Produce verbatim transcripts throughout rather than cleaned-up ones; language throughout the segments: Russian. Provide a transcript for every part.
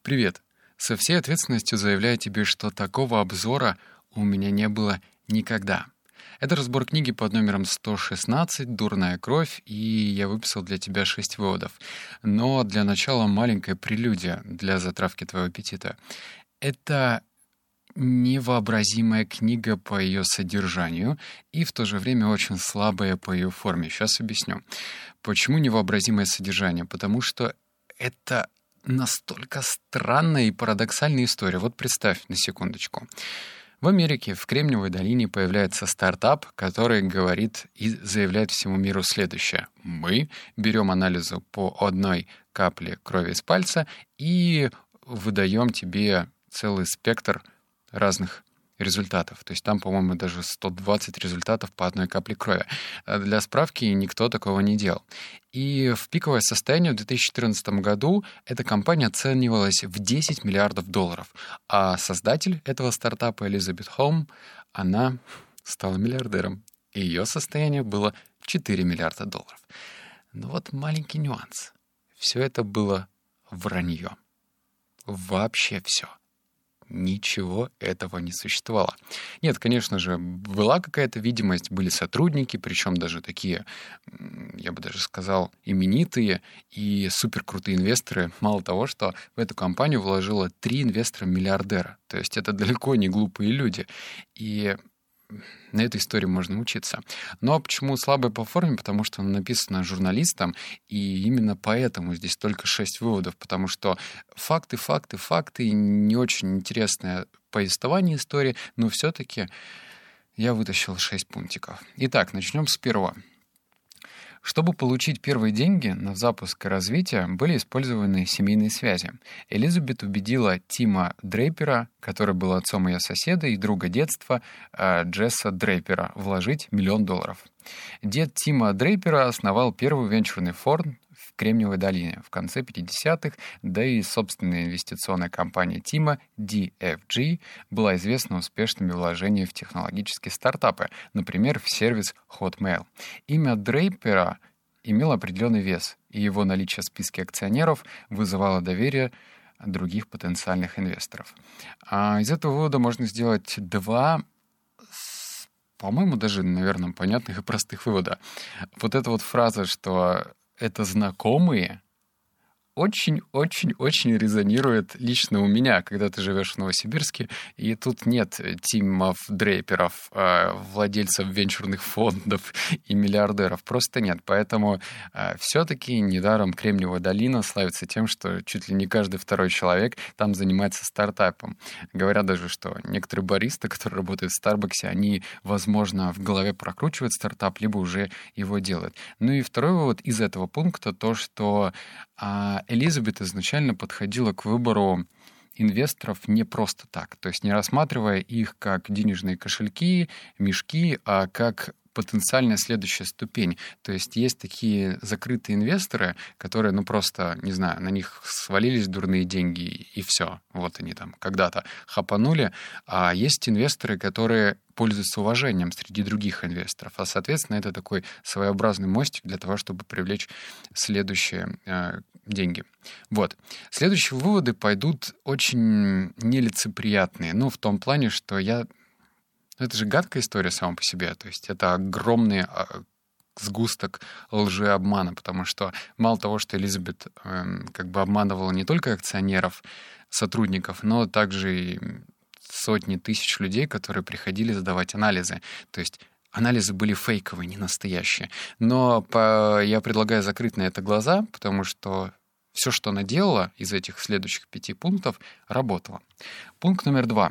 Привет. Со всей ответственностью заявляю тебе, что такого обзора у меня не было никогда. Это разбор книги под номером сто шестнадцать «Дурная кровь», и я выписал для тебя шесть выводов. Но для начала маленькая прелюдия для затравки твоего аппетита. Это невообразимая книга по ее содержанию и в то же время очень слабая по ее форме. Сейчас объясню. Почему невообразимое содержание? Потому что это настолько странная и парадоксальная история. Вот представь на секундочку. В Америке, в Кремниевой долине, появляется стартап, который говорит и заявляет всему миру следующее. Мы берем анализы по одной капле крови из пальца и выдаем тебе целый спектр разных результатов. То есть там, по-моему, даже сто двадцать результатов по одной капле крови. Для справки никто такого не делал. И в пиковое состояние в две тысячи четырнадцатом году эта компания оценивалась в десять миллиардов долларов. А создатель этого стартапа Элизабет Холм, она стала миллиардером. И ее состояние было четыре миллиарда долларов. Но вот маленький нюанс. Все это было вранье. Вообще все. Ничего этого не существовало. Нет, конечно же, была какая-то видимость, были сотрудники, причем даже такие, я бы даже сказал, именитые и суперкрутые инвесторы. Мало того, что в эту компанию вложило три инвестора-миллиардера. То есть это далеко не глупые люди. И на этой истории можно учиться. Но почему слабая по форме? Потому что она написана журналистом, и именно поэтому здесь только шесть выводов, потому что факты, факты, факты, не очень интересное повествование истории, но все-таки я вытащил шесть пунктиков. Итак, начнем с первого. Чтобы получить первые деньги на запуск и развитие, были использованы семейные связи. Элизабет убедила Тима Дрейпера, который был отцом ее соседа и друга детства, Джесса Дрейпера, вложить миллион долларов. Дед Тима Дрейпера основал первый венчурный фонд в Кремниевой долине в конце пятидесятых, да и собственная инвестиционная компания Тима, ди эф джи, была известна успешными вложениями в технологические стартапы, например, в сервис Hotmail. Имя Дрейпера имело определенный вес, и его наличие в списке акционеров вызывало доверие других потенциальных инвесторов. А из этого вывода можно сделать два, по-моему, даже, наверное, понятных и простых вывода. Вот эта вот фраза, что это знакомые, очень-очень-очень резонирует лично у меня, когда ты живешь в Новосибирске, и тут нет Тимов, Дрейперов, владельцев венчурных фондов и миллиардеров. Просто нет. Поэтому все-таки недаром Кремниевая долина славится тем, что чуть ли не каждый второй человек там занимается стартапом. Говорят даже, что некоторые баристы, которые работают в Старбаксе, они, возможно, в голове прокручивают стартап, либо уже его делают. Ну и второй вывод из этого пункта, то, что Элизабет изначально подходила к выбору инвесторов не просто так, то есть не рассматривая их как денежные кошельки, мешки, а как потенциальная следующая ступень. То есть есть такие закрытые инвесторы, которые, ну просто, не знаю, на них свалились дурные деньги, и все. Вот они там когда-то хапанули. А есть инвесторы, которые пользуются уважением среди других инвесторов. А, соответственно, это такой своеобразный мостик для того, чтобы привлечь следующие э, деньги. Вот. Следующие выводы пойдут очень нелицеприятные. Ну, в том плане, что я... Это же гадкая история сама по себе. То есть это огромный сгусток лжи и обмана, потому что мало того, что Элизабет э, как бы обманывала не только акционеров, сотрудников, но также и сотни тысяч людей, которые приходили сдавать анализы. То есть анализы были фейковые, не настоящие. Но по... я предлагаю закрыть на это глаза, потому что все, что она делала из этих следующих пяти пунктов, работало. Пункт номер два.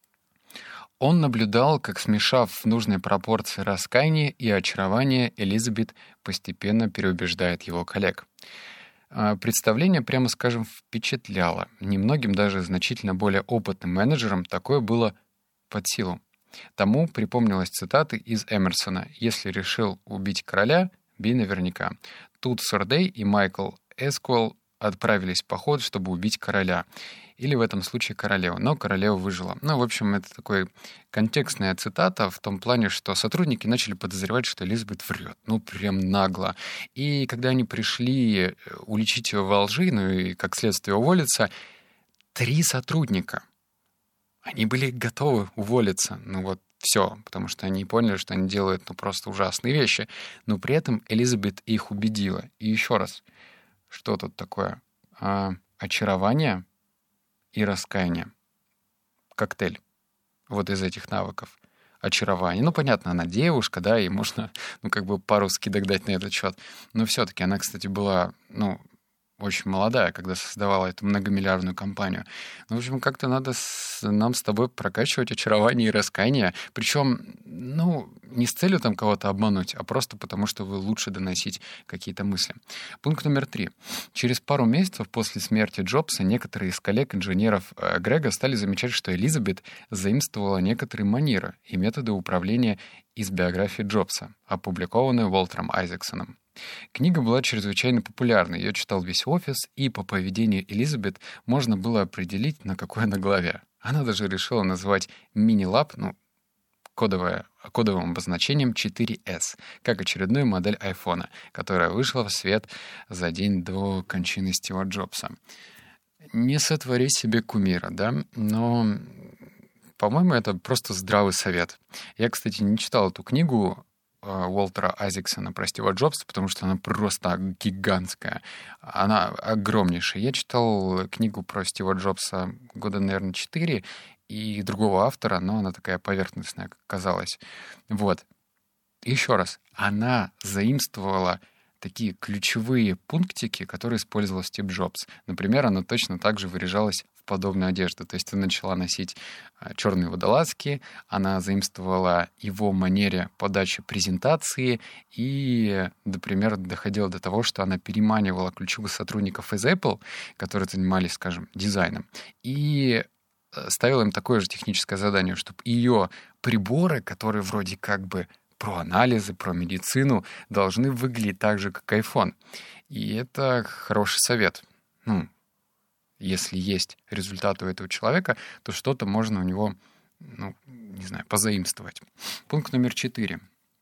Он наблюдал, как, смешав в нужной пропорции раскаяние и очарование, Элизабет постепенно переубеждает его коллег. Представление, прямо скажем, впечатляло. Немногим, даже значительно более опытным менеджерам, такое было под силу. Тому припомнилась цитата из Эмерсона: «Если решил убить короля, бей наверняка». Тут Сордей и Майкл Эскуэлл отправились в поход, чтобы убить короля. Или в этом случае королеву. Но королева выжила. Ну, в общем, это такой контекстная цитата в том плане, что сотрудники начали подозревать, что Элизабет врет. Ну, прям нагло. И когда они пришли уличить ее во лжи, ну и как следствие уволиться, три сотрудника. Они были готовы уволиться. Ну вот все, потому что они поняли, что они делают ну, просто ужасные вещи. Но при этом Элизабет их убедила. И еще раз, что тут такое? А, очарование и раскаяние. Коктейль вот из этих навыков. Очарование. Ну, понятно, она девушка, да, и можно, ну, как бы пару скидок дать на этот счет. Но все-таки она, кстати, была, ну, очень молодая, когда создавала эту многомиллиардную компанию. Ну, в общем, как-то надо с, нам с тобой прокачивать очарование и раскаяние. Причем, ну, не с целью там кого-то обмануть, а просто потому, что вы лучше доносить какие-то мысли. Пункт номер три. Через пару месяцев после смерти Джобса некоторые из коллег-инженеров э, Грега стали замечать, что Элизабет заимствовала некоторые манеры и методы управления из биографии Джобса, опубликованной Уолтером Айзексоном. Книга была чрезвычайно популярна, ее читал весь офис, и по поведению Элизабет можно было определить, на какой она главе. Она даже решила назвать мини-лаб, ну, кодовое, кодовым обозначением четыре эс, как очередную модель айфона, которая вышла в свет за день до кончины Стива Джобса. Не сотвори себе кумира, да, но, по-моему, это просто здравый совет. Я, кстати, не читал эту книгу Уолтера Айзексона про Стива Джобса, потому что она просто гигантская. Она огромнейшая. Я читал книгу про Стива Джобса года, наверное, четыре, и другого автора, но она такая поверхностная, как казалось. Вот. Еще раз. Она заимствовала такие ключевые пунктики, которые использовал Стив Джобс. Например, она точно так же выряжалась в подобную одежду. То есть она начала носить черные водолазки, она заимствовала его манере подачи презентации и, например, доходила до того, что она переманивала ключевых сотрудников из Apple, которые занимались, скажем, дизайном, и ставила им такое же техническое задание, чтобы ее приборы, которые вроде как бы про анализы, про медицину, должны выглядеть так же, как iPhone. И это хороший совет. Ну, если есть результат у этого человека, то что-то можно у него, ну, не знаю, позаимствовать. Пункт номер четыре.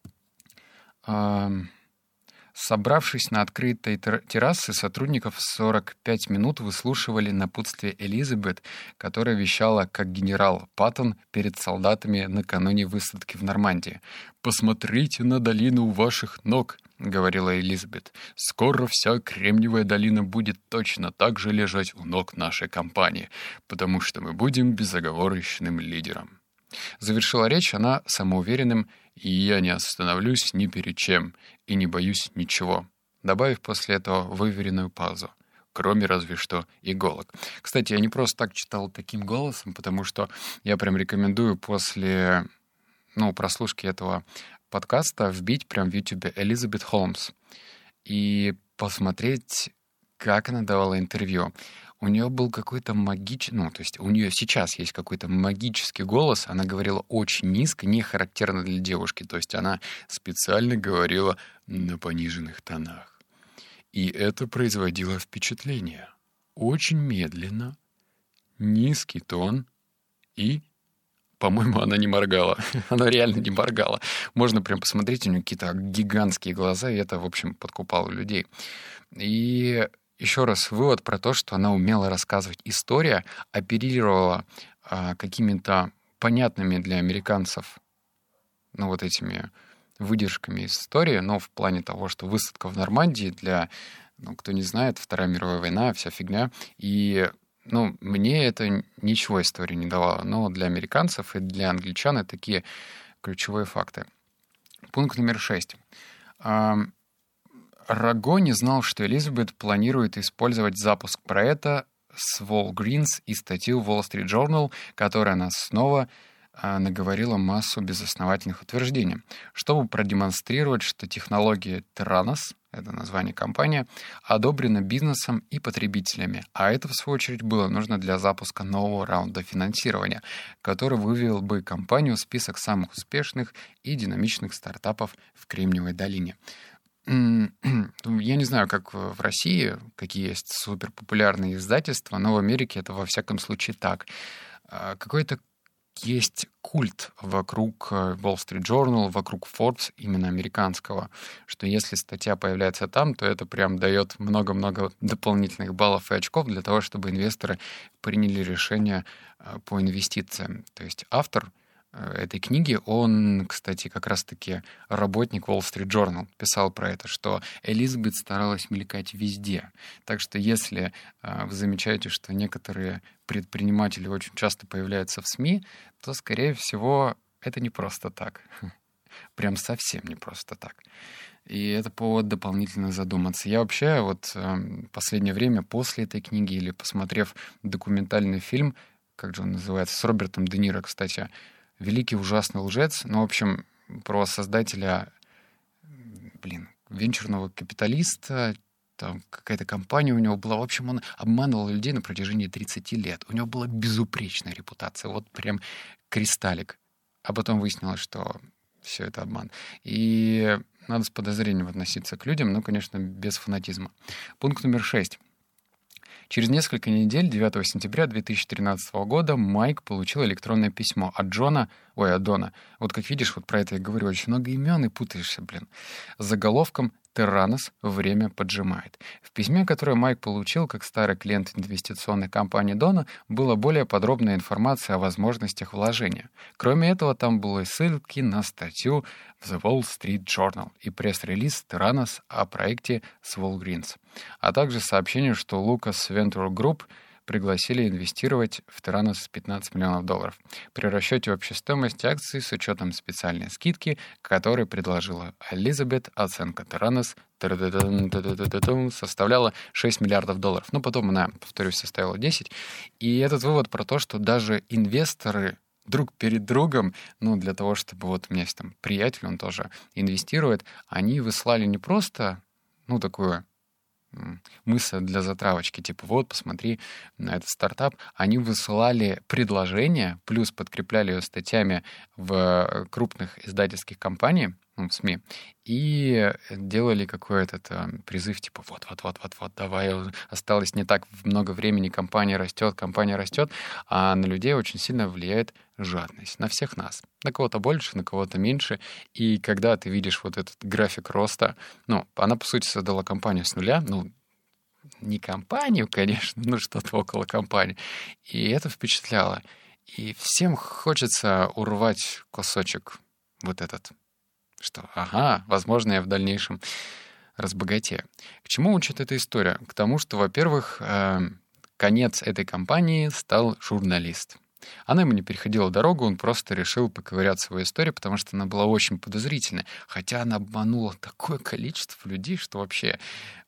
Собравшись на открытой террасе, сотрудников сорок пять минут выслушивали напутствие Элизабет, которая вещала как генерал Паттон перед солдатами накануне высадки в Нормандии. «Посмотрите на долину у ваших ног», — говорила Элизабет. «Скоро вся Кремниевая долина будет точно так же лежать у ног нашей компании, потому что мы будем безоговорочным лидером». Завершила речь она самоуверенным «И я не остановлюсь ни перед чем и не боюсь ничего», добавив после этого выверенную паузу, кроме разве что иголок. Кстати, я не просто так читал таким голосом, потому что я прям рекомендую после, ну, прослушки этого подкаста вбить прям в YouTube Элизабет Холмс и посмотреть, как она давала интервью. У нее был какой-то магический, ну, то есть у нее сейчас есть какой-то магический голос, она говорила очень низко, не характерно для девушки, то есть она специально говорила на пониженных тонах. И это производило впечатление. Очень медленно, низкий тон и, по-моему, она не моргала. Она реально не моргала. Можно прям посмотреть, у нее какие-то гигантские глаза, и это, в общем, подкупало людей. И еще раз, вывод про то, что она умела рассказывать историю, оперировала а, какими-то понятными для американцев, ну, вот этими выдержками из истории, но в плане того, что высадка в Нормандии для, ну, кто не знает, Вторая мировая война, вся фигня. И, ну, мне это ничего истории не давало, но для американцев и для англичан это такие ключевые факты. Пункт номер шесть. Раго не знал, что Элизабет планирует использовать запуск проекта с Walgreens и статью в Wall Street Journal, которой она снова а, наговорила массу безосновательных утверждений, чтобы продемонстрировать, что технология Theranos, это название компании, одобрена бизнесом и потребителями, а это, в свою очередь, было нужно для запуска нового раунда финансирования, который вывел бы компанию в список самых успешных и динамичных стартапов в Кремниевой долине. Я не знаю, как в России, какие есть суперпопулярные издательства, но в Америке это во всяком случае так. Какой-то есть культ вокруг Wall Street Journal, вокруг Forbes, именно американского, что если статья появляется там, то это прям дает много-много дополнительных баллов и очков для того, чтобы инвесторы приняли решение по инвестициям. То есть автор этой книги, он, кстати, как раз-таки работник Wall Street Journal, писал про это, что Элизабет старалась мелькать везде. Так что если вы замечаете, что некоторые предприниматели очень часто появляются в СМИ, то, скорее всего, это не просто так. Прям совсем не просто так. И это повод дополнительно задуматься. Я вообще вот в последнее время после этой книги или посмотрев документальный фильм, как же он называется, с Робертом Де Ниро, кстати, «Великий ужасный лжец», ну, в общем, про создателя, блин, венчурного капиталиста, там какая-то компания у него была. В общем, он обманывал людей на протяжении тридцати лет. У него была безупречная репутация, вот прям кристаллик. А потом выяснилось, что все это обман. И надо с подозрением относиться к людям, но, конечно, без фанатизма. Пункт номер шесть. Через несколько недель, девятого сентября две тысячи тринадцатого года, Майк получил электронное письмо от Джона, ой, от Дона. Вот как видишь, вот про это я говорю, очень много имен и путаешься, блин. С заголовком «Терранос. Время поджимает». В письме, которое Майк получил как старый клиент инвестиционной компании Дона, была более подробная информация о возможностях вложения. Кроме этого, там были ссылки на статью в The Wall Street Journal и пресс-релиз Terranos о проекте с Walgreens, а также сообщение, что Lucas Venture Group пригласили инвестировать в Terranos пятнадцать миллионов долларов. При расчете общей стоимости акций с учетом специальной скидки, которую предложила Элизабет, оценка Terranos составляла шесть миллиардов долларов. Но потом она, повторюсь, составила десять. И этот вывод про то, что даже инвесторы друг перед другом, ну, для того, чтобы вот у меня есть там приятель, он тоже инвестирует, они выслали не просто, ну, такую мысль для затравочки, типа вот, посмотри на этот стартап. Они высылали предложение, плюс подкрепляли ее статьями в крупных издательских компаниях, ну, в СМИ, и делали какой-то там призыв, типа вот-вот-вот-вот-вот, давай, осталось не так много времени, компания растет, компания растет, а на людей очень сильно влияет жадность, на всех нас. На кого-то больше, на кого-то меньше. И когда ты видишь вот этот график роста, ну, она, по сути, создала компанию с нуля, ну, не компанию, конечно, но что-то около компании. И это впечатляло. И всем хочется урвать кусочек вот этот, что, ага, возможно, я в дальнейшем разбогатею. К чему учит эта история? К тому, что, во-первых, конец этой компании стал журналист. Она ему не переходила дорогу, он просто решил поковырять свою историю, потому что она была очень подозрительной. Хотя она обманула такое количество людей, что вообще,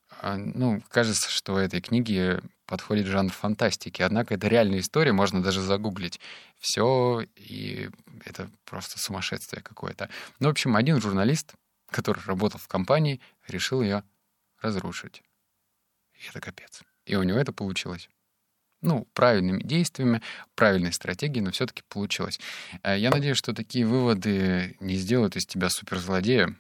ну, кажется, что в этой книге подходит жанр фантастики. Однако это реальная история, можно даже загуглить все, и это просто сумасшествие какое-то. Ну, в общем, один журналист, который работал в компании, решил ее разрушить. И это капец. И у него это получилось. Ну, правильными действиями, правильной стратегией, но все-таки получилось. Я надеюсь, что такие выводы не сделают из тебя суперзлодея,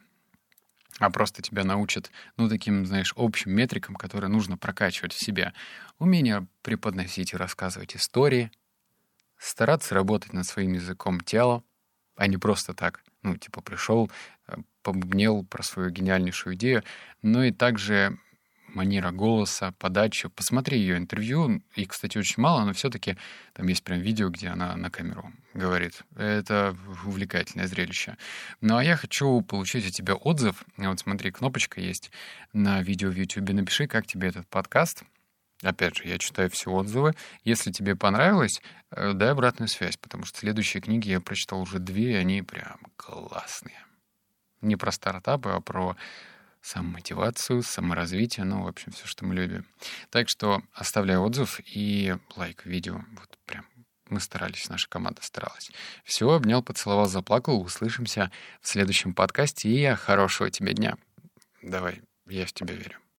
а просто тебя научат, ну, таким, знаешь, общим метрикам, которые нужно прокачивать в себе. Умение преподносить и рассказывать истории, стараться работать над своим языком тела, а не просто так, ну, типа пришел, побубнел про свою гениальнейшую идею, ну и также манера голоса, подача. Посмотри ее интервью. И, кстати, очень мало, но все-таки там есть прям видео, где она на камеру говорит. Это увлекательное зрелище. Ну, а я хочу получить от тебя отзыв. Вот смотри, кнопочка есть на видео в YouTube. Напиши, как тебе этот подкаст. Опять же, я читаю все отзывы. Если тебе понравилось, дай обратную связь, потому что следующие книги я прочитал уже две, и они прям классные. Не про стартапы, а про самомотивацию, саморазвитие, ну, в общем, все, что мы любим. Так что оставляй отзыв и лайк видео. Вот прям мы старались, наша команда старалась. Все, обнял, поцеловал, заплакал. Услышимся в следующем подкасте. И хорошего тебе дня. Давай, я в тебя верю.